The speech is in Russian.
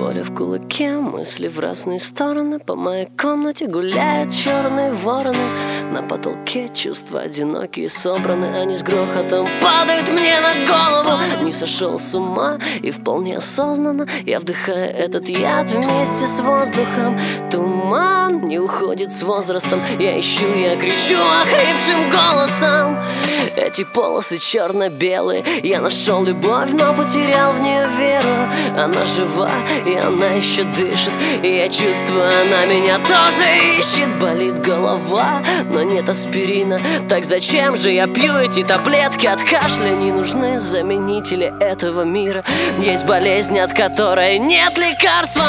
Воля в кулаке, мысли в разные стороны. По моей комнате гуляют черные вороны. На потолке чувства одинокие собраны. Они с грохотом падают мне на голову. Не сошел с ума и вполне осознанно я вдыхаю этот яд вместе с воздухом. Туман не уходит с возрастом. Я ищу, я кричу охрипшим голосом. Эти полосы черно-белые. Я нашел любовь, но потерял в нее веру. Она жива, и она еще дышит. И я чувствую, она меня тоже ищет. Болит голова, но нет аспирина. Так зачем же я пью эти таблетки от кашля? Не нужны заменители этого мира. Есть болезнь, от которой нет лекарства.